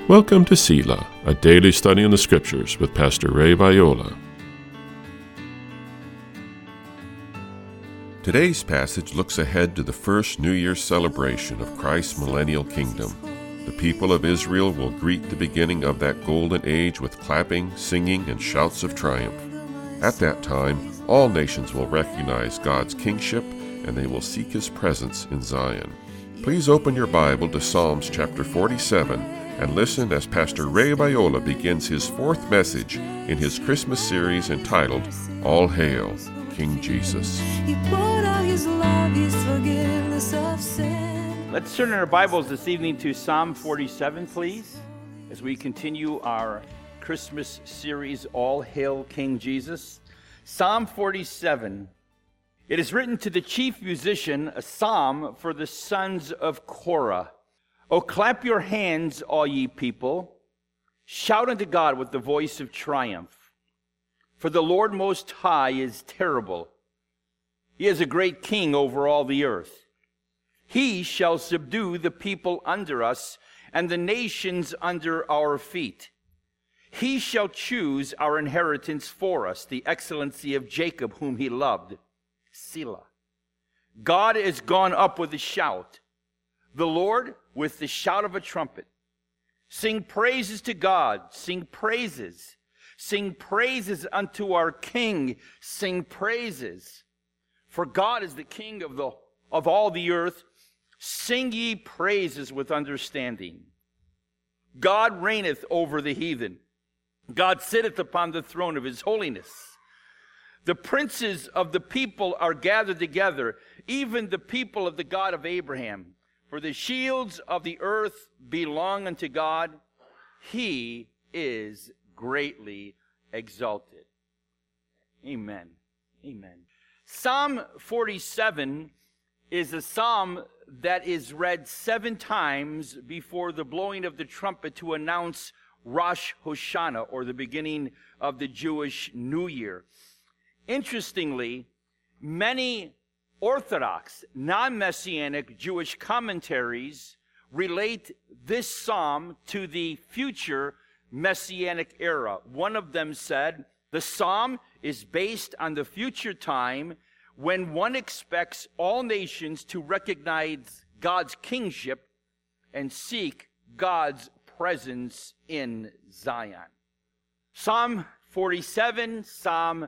Welcome to Selah, a daily study in the Scriptures with Pastor Ray Viola. Today's passage looks ahead to the first New Year's celebration of Christ's millennial kingdom. The people of Israel will greet the beginning of that golden age with clapping, singing, and shouts of triumph. At that time, all nations will recognize God's kingship, and they will seek His presence in Zion. Please open your Bible to Psalms chapter 47 and listen as Pastor Ray Viola begins his fourth message in his Christmas series entitled, All Hail, King Jesus. Let's turn our Bibles this evening to Psalm 47, please, as we continue our Christmas series, All Hail, King Jesus. Psalm 47. It is written to the chief musician, a psalm for the sons of Korah. O clap your hands, all ye people. Shout unto God with the voice of triumph. For the Lord Most High is terrible. He is a great king over all the earth. He shall subdue the people under us and the nations under our feet. He shall choose our inheritance for us, the excellency of Jacob, whom he loved. Selah. God is gone up with a shout. The Lord with the shout of a trumpet. Sing praises to God. Sing praises. Sing praises unto our King. Sing praises. For God is the King of all the earth. Sing ye praises with understanding. God reigneth over the heathen. God sitteth upon the throne of his holiness. The princes of the people are gathered together, even the people of the God of Abraham. For the shields of the earth belong unto God. He is greatly exalted. Amen. Amen. Psalm 47 is a psalm that is read 7 times before the blowing of the trumpet to announce Rosh Hashanah, or the beginning of the Jewish New Year. Interestingly, many Orthodox, non-Messianic Jewish commentaries relate this psalm to the future Messianic era. One of them said, the psalm is based on the future time when one expects all nations to recognize God's kingship and seek God's presence in Zion. Psalm 47, Psalm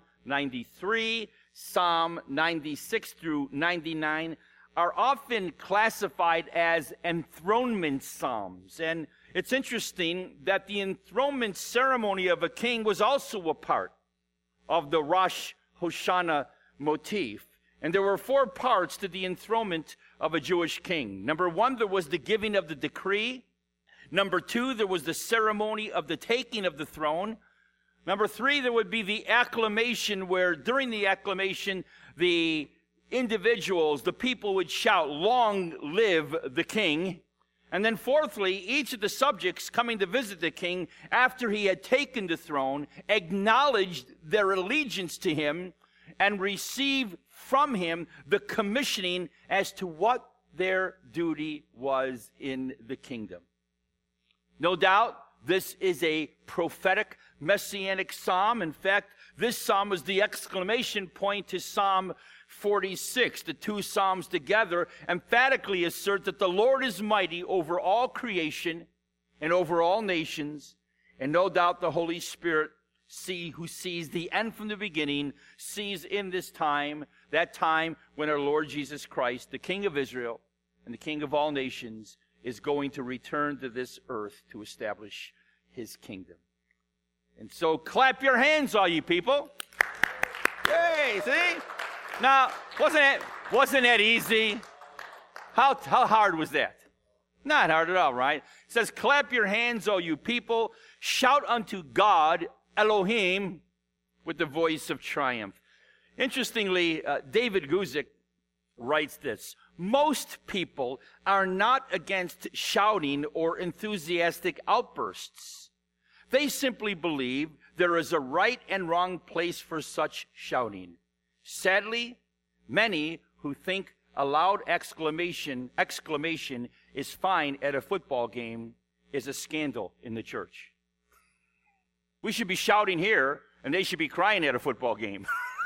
93, Psalm 96 through 99 are often classified as enthronement psalms. And it's interesting that the enthronement ceremony of a king was also a part of the Rosh Hashanah motif. And there were 4 parts to the enthronement of a Jewish king. Number 1, there was the giving of the decree. Number 2, there was the ceremony of the taking of the throne. Number 3, there would be the acclamation, where during the acclamation, the individuals, the people would shout, "Long live the king." And then fourthly, each of the subjects coming to visit the king after he had taken the throne acknowledged their allegiance to him and received from him the commissioning as to what their duty was in the kingdom. No doubt, this is a prophetic messianic psalm. In fact, this psalm was the exclamation point to Psalm 46. The 2 psalms together emphatically assert that the Lord is mighty over all creation and over all nations. And no doubt the Holy Spirit, who sees the end from the beginning, sees in this time, that time when our Lord Jesus Christ, the King of Israel and the King of all nations, is going to return to this earth to establish his kingdom. And so clap your hands, all you people. Yay, see? Now, wasn't that easy? How hard was that? Not hard at all, right? It says, clap your hands, all you people. Shout unto God, Elohim, with the voice of triumph. Interestingly, David Guzik writes this: most people are not against shouting or enthusiastic outbursts. They simply believe there is a right and wrong place for such shouting. Sadly, many who think a loud exclamation is fine at a football game is a scandal in the church. We should be shouting here, and they should be crying at a football game.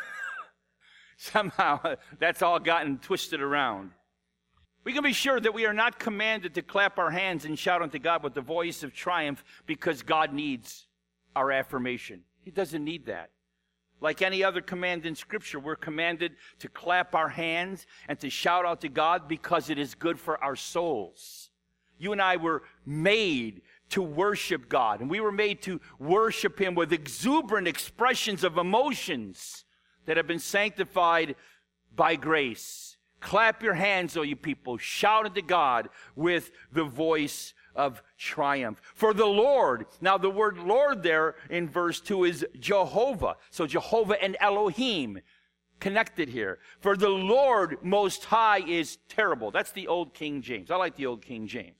Somehow, that's all gotten twisted around. We can be sure that we are not commanded to clap our hands and shout unto God with the voice of triumph because God needs our affirmation. He doesn't need that. Like any other command in Scripture, we're commanded to clap our hands and to shout out to God because it is good for our souls. You and I were made to worship God, and we were made to worship Him with exuberant expressions of emotions that have been sanctified by grace. Clap your hands, O you people. Shout unto God with the voice of triumph. For the Lord, now the word Lord there in verse 2 is Jehovah. So Jehovah and Elohim connected here. For the Lord Most High is terrible. That's the old King James. I like the old King James.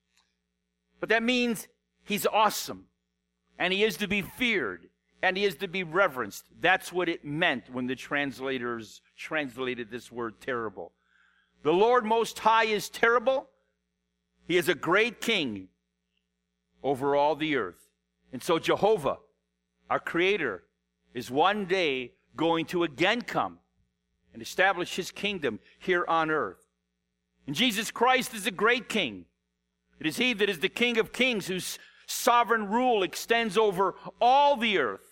But that means He's awesome, and He is to be feared, and He is to be reverenced. That's what it meant when the translators translated this word terrible. The Lord Most High is terrible. He is a great king over all the earth. And so Jehovah, our Creator, is one day going to again come and establish His kingdom here on earth. And Jesus Christ is a great king. It is He that is the King of kings, whose sovereign rule extends over all the earth.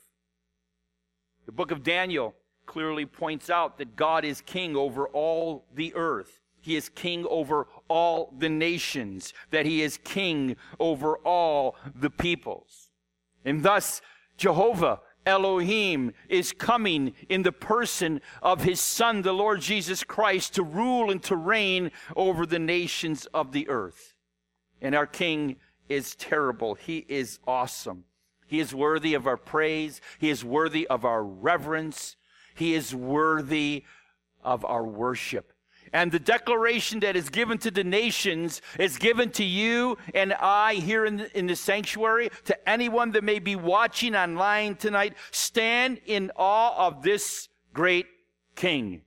The book of Daniel clearly points out that God is king over all the earth. He is king over all the nations, that He is king over all the peoples. And thus, Jehovah Elohim is coming in the person of His Son, the Lord Jesus Christ, to rule and to reign over the nations of the earth. And our King is terrible. He is awesome. He is worthy of our praise. He is worthy of our reverence. He is worthy of our worship. And the declaration that is given to the nations is given to you and I here in the sanctuary, to anyone that may be watching online tonight. Stand in awe of this great King.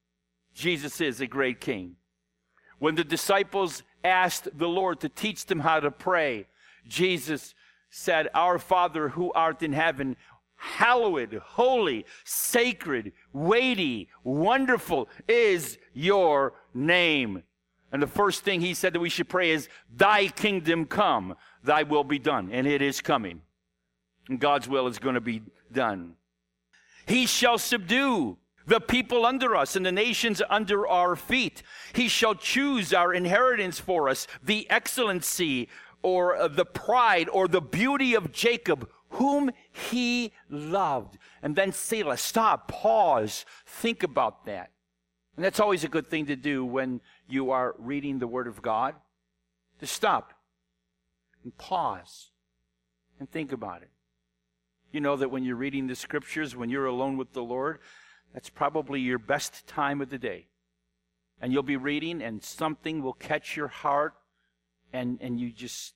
Jesus is a great King. When the disciples asked the Lord to teach them how to pray, Jesus said, Our Father who art in heaven, hallowed, holy, sacred, weighty, wonderful is your name. And the first thing He said that we should pray is, Thy kingdom come, Thy will be done. And it is coming. And God's will is going to be done. He shall subdue the people under us and the nations under our feet. He shall choose our inheritance for us, the excellency or the pride or the beauty of Jacob, whom He loved. And then Selah, stop, pause, think about that. And that's always a good thing to do when you are reading the Word of God, to stop and pause and think about it. You know that when you're reading the Scriptures, when you're alone with the Lord, that's probably your best time of the day. And you'll be reading and something will catch your heart and you just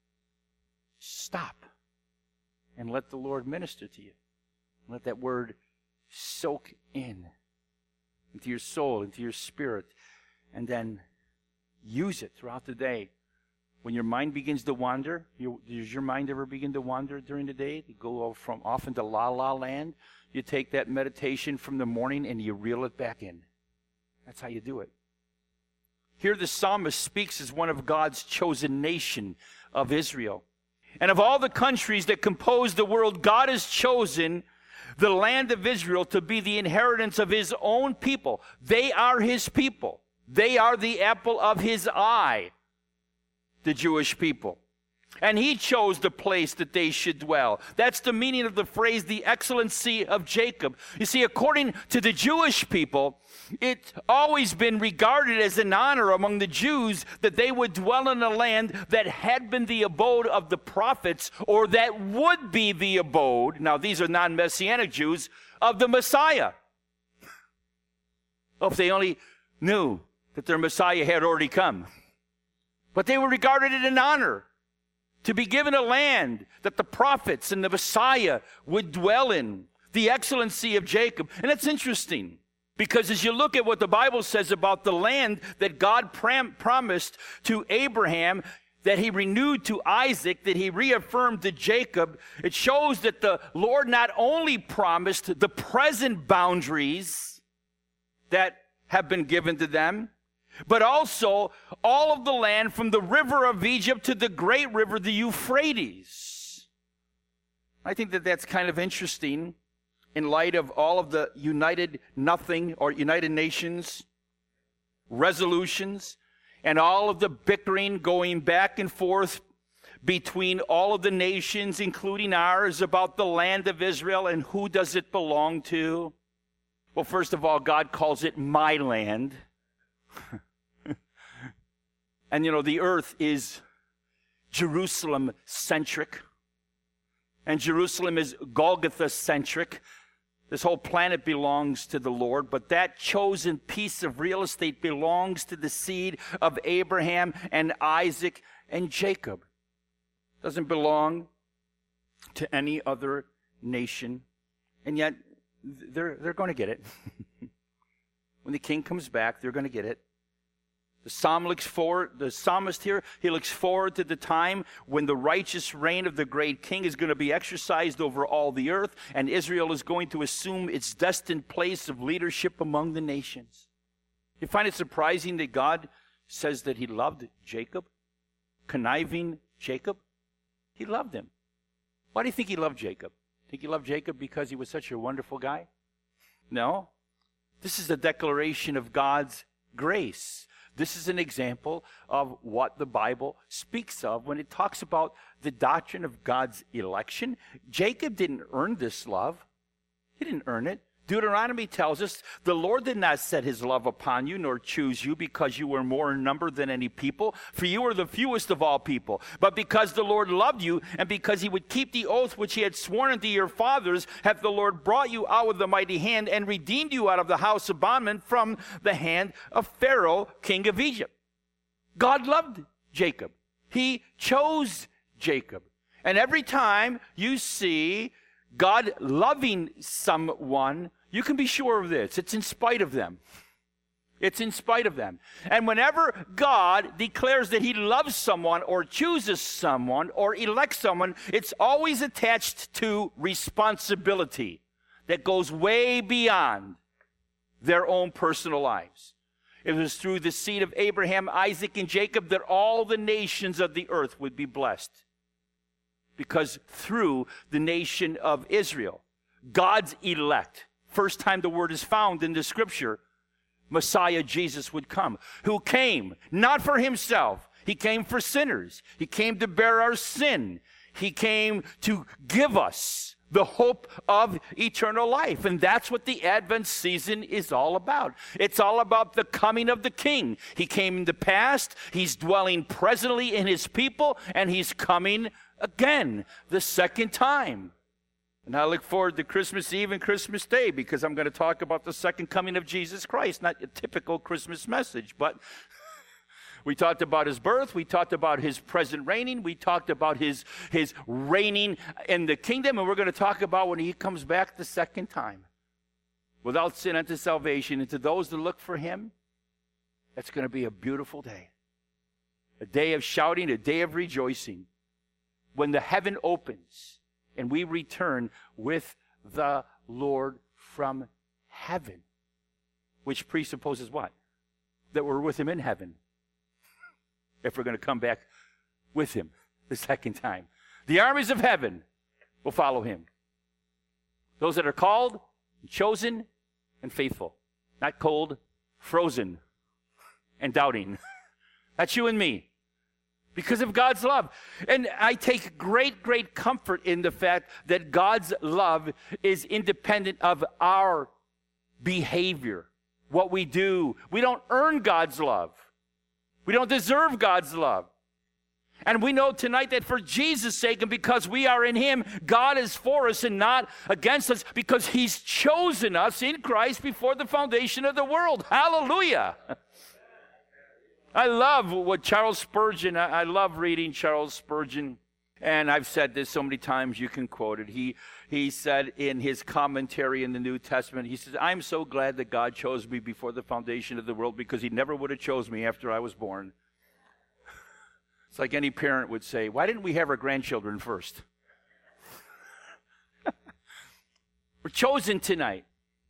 stop and let the Lord minister to you. Let that word soak in into your soul, into your spirit, and then use it throughout the day. When your mind begins to wander, does your mind ever begin to wander during the day? To go off into la-la land? You take that meditation from the morning and you reel it back in. That's how you do it. Here the psalmist speaks as one of God's chosen nation of Israel. And of all the countries that compose the world, God has chosen the land of Israel to be the inheritance of His own people. They are His people. They are the apple of His eye, the Jewish people. And He chose the place that they should dwell. That's the meaning of the phrase, the excellency of Jacob. You see, according to the Jewish people, it's always been regarded as an honor among the Jews that they would dwell in a land that had been the abode of the prophets, or that would be the abode, now these are non-Messianic Jews, of the Messiah. Oh, if they only knew that their Messiah had already come. But they were regarded as an honor to be given a land that the prophets and the Messiah would dwell in, the excellency of Jacob. And it's interesting, because as you look at what the Bible says about the land that God promised to Abraham, that he renewed to Isaac, that he reaffirmed to Jacob, it shows that the Lord not only promised the present boundaries that have been given to them, but also all of the land from the river of Egypt to the great river, the Euphrates. I think that that's kind of interesting in light of all of the United Nations resolutions and all of the bickering going back and forth between all of the nations, including ours, about the land of Israel and who does it belong to. Well, first of all, God calls it my land. And the earth is Jerusalem-centric. And Jerusalem is Golgotha-centric. This whole planet belongs to the Lord, but that chosen piece of real estate belongs to the seed of Abraham and Isaac and Jacob. It doesn't belong to any other nation, and yet they're going to get it. When the king comes back, they're going to get it. The psalmist here, he looks forward to the time when the righteous reign of the great king is going to be exercised over all the earth, and Israel is going to assume its destined place of leadership among the nations. You find it surprising that God says that he loved Jacob? Conniving Jacob? He loved him. Why do you think he loved Jacob? Think he loved Jacob because he was such a wonderful guy? No. This is a declaration of God's grace. This is an example of what the Bible speaks of when it talks about the doctrine of God's election. Jacob didn't earn this love. He didn't earn it. Deuteronomy tells us, the Lord did not set his love upon you, nor choose you because you were more in number than any people, for you were the fewest of all people. But because the Lord loved you, and because he would keep the oath which he had sworn unto your fathers, hath the Lord brought you out with a mighty hand, and redeemed you out of the house of bondmen from the hand of Pharaoh, king of Egypt. God loved Jacob. He chose Jacob. And every time you see God loving someone, you can be sure of this. It's in spite of them. It's in spite of them. And whenever God declares that he loves someone or chooses someone or elects someone, it's always attached to responsibility that goes way beyond their own personal lives. It was through the seed of Abraham, Isaac, and Jacob that all the nations of the earth would be blessed. Because through the nation of Israel, God's elect, first time the word is found in the scripture, Messiah Jesus would come, who came not for himself. He came for sinners. He came to bear our sin. He came to give us the hope of eternal life. And that's what the Advent season is all about. It's all about the coming of the King. He came in the past. He's dwelling presently in his people, and he's coming again the second time. And I look forward to Christmas Eve and Christmas Day because I'm going to talk about the second coming of Jesus Christ. Not a typical Christmas message, but we talked about his birth. We talked about his present reigning. We talked about his reigning in the kingdom. And we're going to talk about when he comes back the second time without sin unto salvation. And to those that look for him, that's going to be a beautiful day. A day of shouting, a day of rejoicing. When the heaven opens and we return with the Lord from heaven, which presupposes what? That we're with him in heaven. If we're going to come back with him the second time. The armies of heaven will follow him. Those that are called, chosen, and faithful. Not cold, frozen, and doubting. That's you and me. Because of God's love. And I take great, great comfort in the fact that God's love is independent of our behavior, what we do. We don't earn God's love. We don't deserve God's love. And we know tonight that for Jesus' sake and because we are in him, God is for us and not against us because he's chosen us in Christ before the foundation of the world. Hallelujah. I love what Charles Spurgeon, I love reading Charles Spurgeon, and I've said this so many times you can quote it. He said in his commentary in the New Testament, he says, I'm so glad that God chose me before the foundation of the world because he never would have chose me after I was born. It's like any parent would say, why didn't we have our grandchildren first? We're chosen tonight.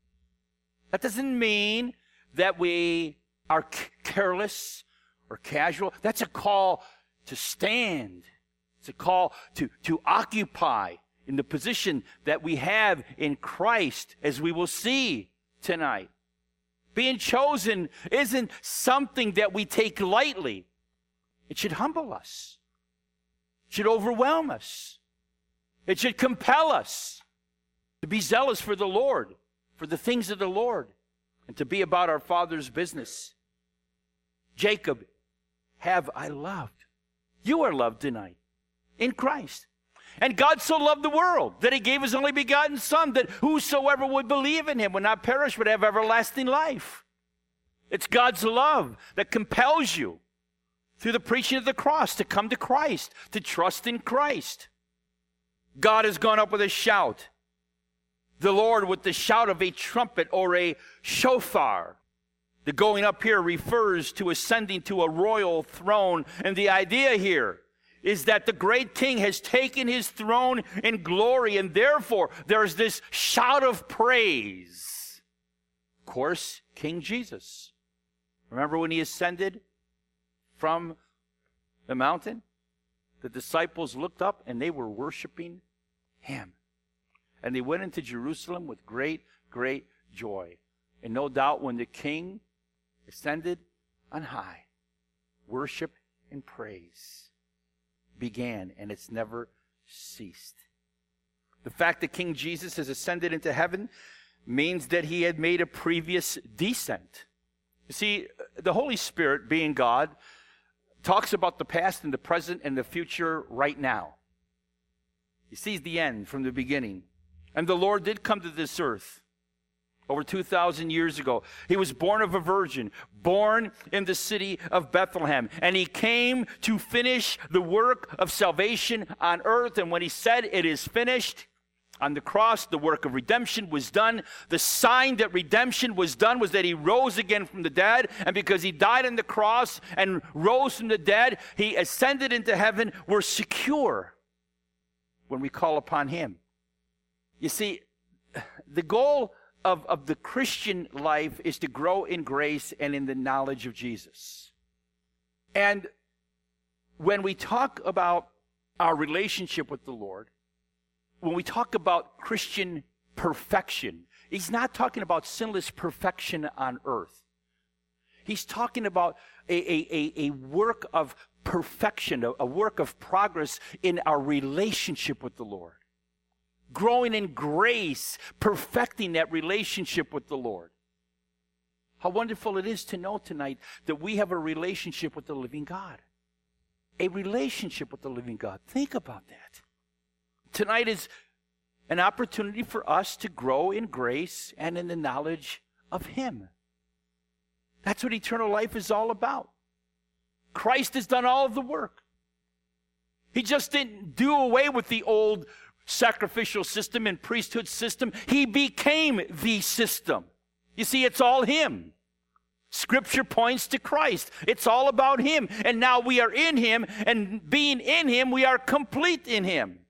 That doesn't mean that we are careless or casual. That's a call to stand. It's a call to occupy in the position that we have in Christ, as we will see tonight. Being chosen isn't something that we take lightly. It should humble us. It should overwhelm us. It should compel us to be zealous for the Lord, for the things of the Lord, and to be about our Father's business. Jacob, have I loved? You are loved tonight in Christ. And God so loved the world that he gave his only begotten Son, that whosoever would believe in him would not perish but have everlasting life. It's God's love that compels you through the preaching of the cross to come to Christ, to trust in Christ. God has gone up with a shout. The Lord with the shout of a trumpet or a shofar. The going up here refers to ascending to a royal throne. And the idea here is that the great king has taken his throne in glory, and therefore there's this shout of praise. Of course, King Jesus. Remember when he ascended from the mountain? The disciples looked up and they were worshiping him. And they went into Jerusalem with great, great joy. And no doubt when the king ascended on high, worship and praise began, and it's never ceased. The fact that King Jesus has ascended into heaven means that he had made a previous descent. You see, the Holy Spirit, being God, talks about the past and the present and the future right now. He sees the end from the beginning. And the Lord did come to this earth over 2,000 years ago. He was born of a virgin, born in the city of Bethlehem. And he came to finish the work of salvation on earth. And when he said, it is finished, on the cross, the work of redemption was done. The sign that redemption was done was that he rose again from the dead. And because he died on the cross and rose from the dead, he ascended into heaven. We're secure when we call upon him. You see, the goal of the Christian life is to grow in grace and in the knowledge of Jesus. And when we talk about our relationship with the Lord, when we talk about Christian perfection, he's not talking about sinless perfection on earth. He's talking about a work of perfection, a work of progress in our relationship with the Lord. Growing in grace, perfecting that relationship with the Lord. How wonderful it is to know tonight that we have a relationship with the living God. A relationship with the living God. Think about that. Tonight is an opportunity for us to grow in grace and in the knowledge of him. That's what eternal life is all about. Christ has done all of the work. He just didn't do away with the old sacrificial system and priesthood system. He became the system. You see, it's all him. Scripture points to Christ. It's all about him. And now we are in him, and being in him, we are complete in him.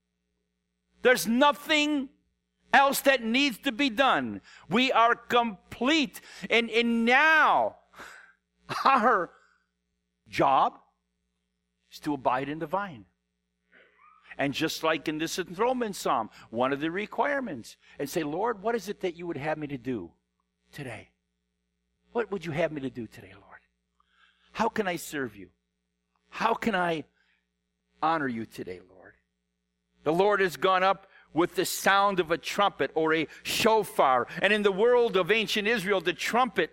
There's nothing else that needs to be done. We are complete. And now our job is to abide in the vine. And just like in this enthronement psalm, one of the requirements, and say, Lord, what is it that you would have me to do today? What would you have me to do today, Lord? How can I serve you? How can I honor you today, Lord? The Lord has gone up with the sound of a trumpet or a shofar. And in the world of ancient Israel, the trumpet,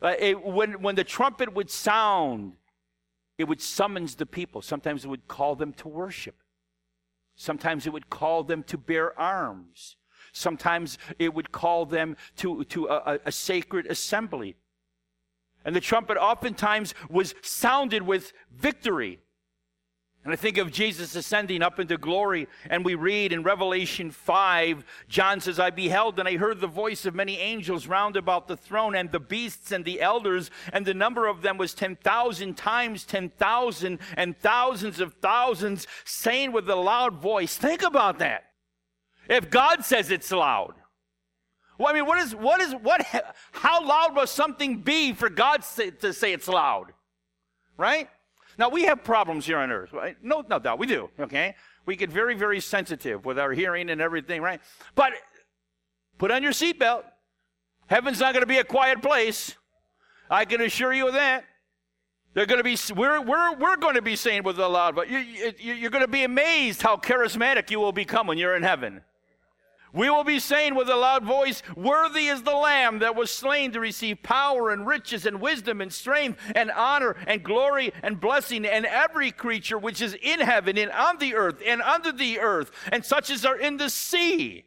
when the trumpet would sound, it would summons the people. Sometimes it would call them to worship. Sometimes it would call them to bear arms. Sometimes it would call them to a sacred assembly. And the trumpet oftentimes was sounded with victory. And I think of Jesus ascending up into glory, and we read in Revelation 5, John says, I beheld and I heard the voice of many angels round about the throne, and the beasts and the elders, and the number of them was 10,000 times 10,000, and thousands of thousands, saying with a loud voice. Think about that. If God says it's loud. Well, I mean, how loud must something be for God to say it's loud? Right? Now, we have problems here on earth, right? No doubt, we do, okay? We get very, very sensitive with our hearing and everything, right? But put on your seatbelt. Heaven's not going to be a quiet place. I can assure you of that. They're going to be, we're going to be saying with a loud voice. You're going to be amazed how charismatic you will become when you're in heaven. We will be saying with a loud voice, worthy is the Lamb that was slain to receive power and riches and wisdom and strength and honor and glory and blessing, and every creature which is in heaven and on the earth and under the earth, and such as are in the sea.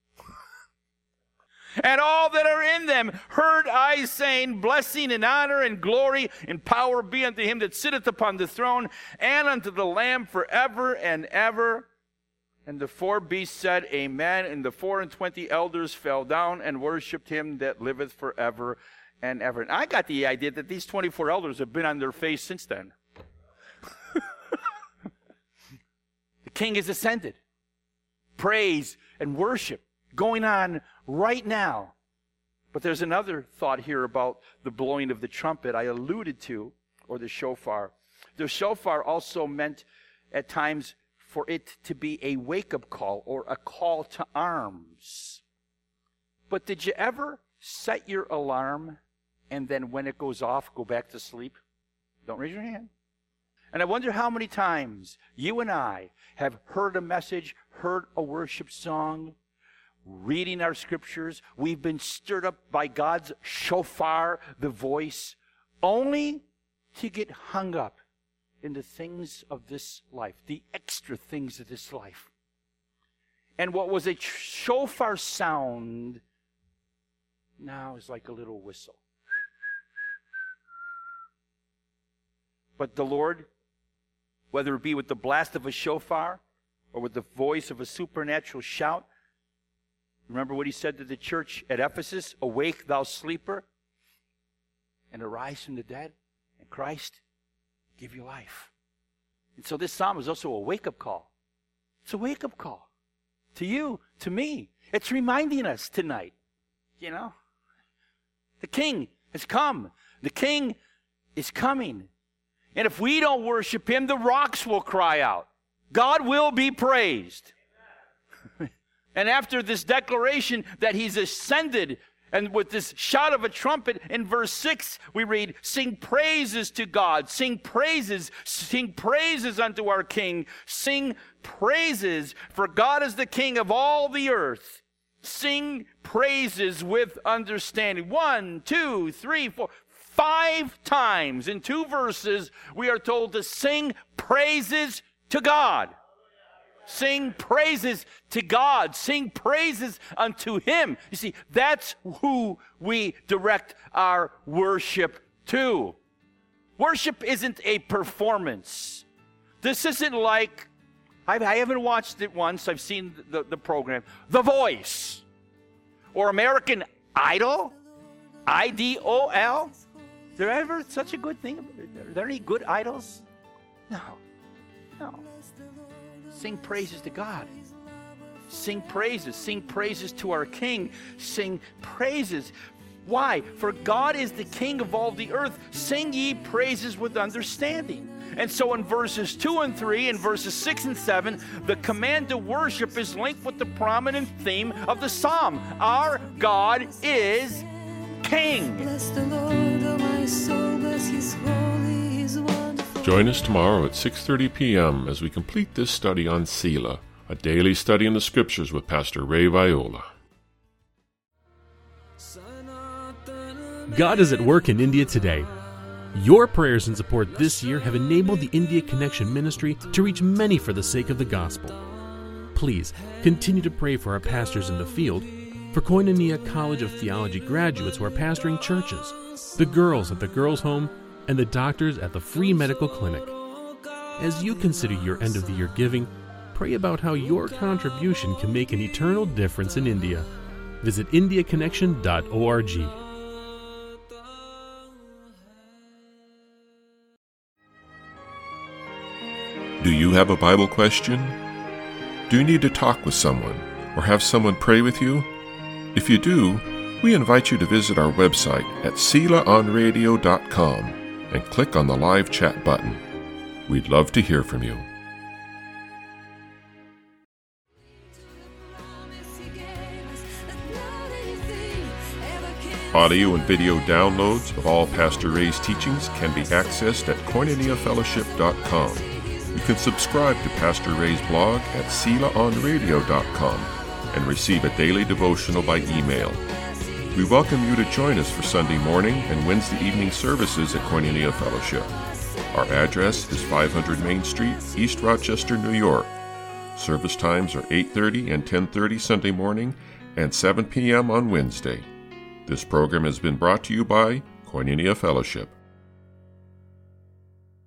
And all that are in them heard I saying, blessing and honor and glory and power be unto him that sitteth upon the throne and unto the Lamb forever and ever. And the four beasts said, Amen. And the 24 elders fell down and worshipped him that liveth forever and ever. And I got the idea that these 24 elders have been on their face since then. The king has ascended. Praise and worship going on right now. But there's another thought here about the blowing of the trumpet I alluded to, or the shofar. The shofar also meant at times for it to be a wake-up call or a call to arms. But did you ever set your alarm and then when it goes off, go back to sleep? Don't raise your hand. And I wonder how many times you and I have heard a message, heard a worship song, reading our scriptures. We've been stirred up by God's shofar, the voice, only to get hung up in the things of this life, the extra things of this life. And what was a shofar sound now is like a little whistle. But the Lord, whether it be with the blast of a shofar or with the voice of a supernatural shout, remember what he said to the church at Ephesus, awake thou sleeper, and arise from the dead, and Christ give you life. And so this psalm is also a wake-up call. It's a wake-up call to you, to me. It's reminding us tonight, you know, the king has come. The king is coming. And if we don't worship him, the rocks will cry out. God will be praised. And after this declaration that he's ascended, and with this shout of a trumpet, in verse 6, we read, sing praises to God, sing praises unto our King, sing praises, for God is the King of all the earth. Sing praises with understanding. 1, 2, 3, 4, 5 times in 2 verses, we are told to sing praises to God. Sing praises to God. Sing praises unto him. You see, that's who we direct our worship to. Worship isn't a performance. This isn't like, I haven't watched it once. I've seen the program, The Voice, or American Idol, IDOL. Is there ever such a good thing? Are there any good idols? No. Sing praises to God. Sing praises to our King. Sing praises. Why? For God is the King of all the earth. Sing ye praises with understanding. And so in verses 2 and 3, and verses 6 and 7, the command to worship is linked with the prominent theme of the psalm. Our God is King. Bless the Lord, oh my soul, bless his holy, his wonderful. Join us tomorrow at 6:30 p.m. as we complete this study on Selah, a daily study in the Scriptures with Pastor Ray Viola. God is at work in India today. Your prayers and support this year have enabled the India Connection Ministry to reach many for the sake of the gospel. Please continue to pray for our pastors in the field, for Koinonia College of Theology graduates who are pastoring churches, the girls at the girls' home, and the doctors at the free medical clinic. As you consider your end-of-the-year giving, pray about how your contribution can make an eternal difference in India. Visit indiaconnection.org. Do you have a Bible question? Do you need to talk with someone or have someone pray with you? If you do, we invite you to visit our website at selaonradio.com and click on the live chat button. We'd love to hear from you. Audio and video downloads of all Pastor Ray's teachings can be accessed at koinoniafellowship.com. You can subscribe to Pastor Ray's blog at selaonradio.com and receive a daily devotional by email. We welcome you to join us for Sunday morning and Wednesday evening services at Koinonia Fellowship. Our address is 500 Main Street, East Rochester, New York. Service times are 8:30 and 10:30 Sunday morning and 7 p.m. on Wednesday. This program has been brought to you by Koinonia Fellowship.